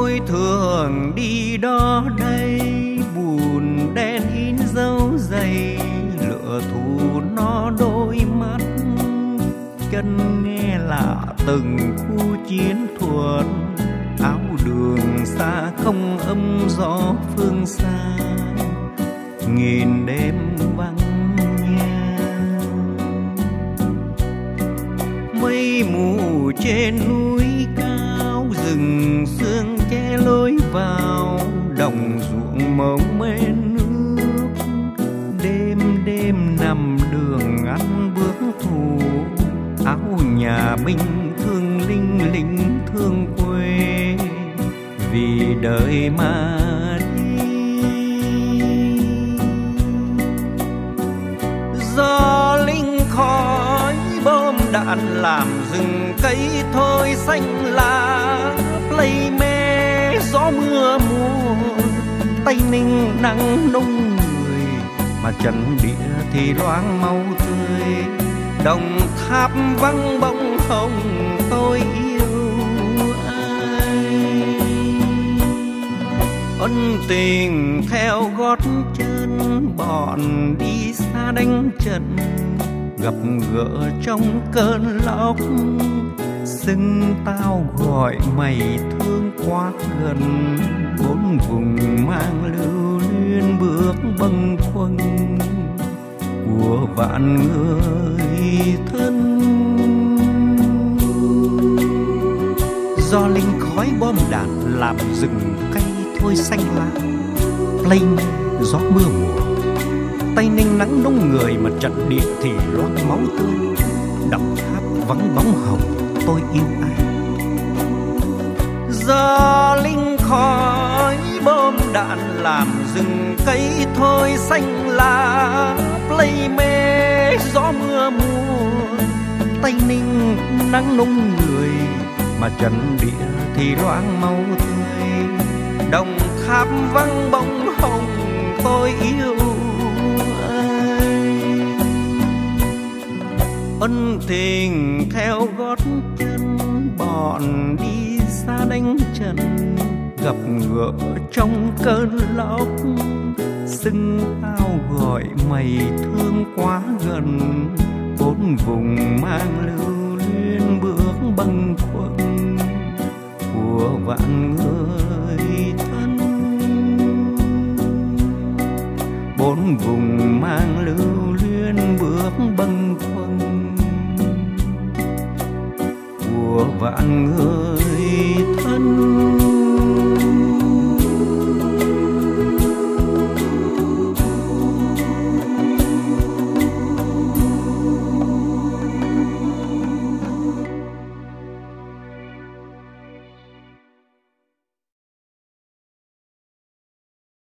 tôi thường đi đó đây, buồn đen in dấu giày, lửa thù nó đôi mắt, chân nghe lạ từng khu chiến thuật, áo đường xa không âm gió phương xa, nghìn đêm vắng nhà. Mây mù trên núi cao, rừng sương che lối vào, đồng ruộng màu mê nước, đêm đêm nằm đường ăn bước thủ, áo nhà binh thương linh lính thương quê, vì đời mà đi. Do linh khói bom đạn làm rừng cây thôi xanh lá, play mê gió mưa mùa, Tây Ninh nắng nung người, mà trần địa thì loáng máu tươi. Đồng Tháp vắng bóng hồng tôi yêu ai. Ân tình theo gót chân, bọn đi xa đánh trận, gặp gỡ trong cơn lốc, xưng tao gọi mày thương quá gần. Bốn vùng mang lưu luyến bước bâng khuâng của vạn người thân. Do linh khói bom đạn làm rừng cây thôi xanh lá, play gió mưa mùa, Tây Ninh nắng nung người, mà trận địa thì loáng máu tươi. Đồng Tháp vắng bóng hồng tôi yêu ai. Do linh khói bom đạn làm rừng cây thôi xanh lá, play mê gió mưa mùa, Tây Ninh nắng nung người, mà trận địa thì loáng máu tươi. Đồng Tháp vắng bóng hồng tôi yêu ai. Ân tình theo gót chân, bọn đi xa đánh trận, gặp gỡ trong cơn lốc, xưng tao gọi mày thương quá gần. Bốn vùng mang lưu luyến bước bâng khuâng của vạn người thân. Bốn vùng mang lưu luyến bước bâng khuâng của vạn người thân.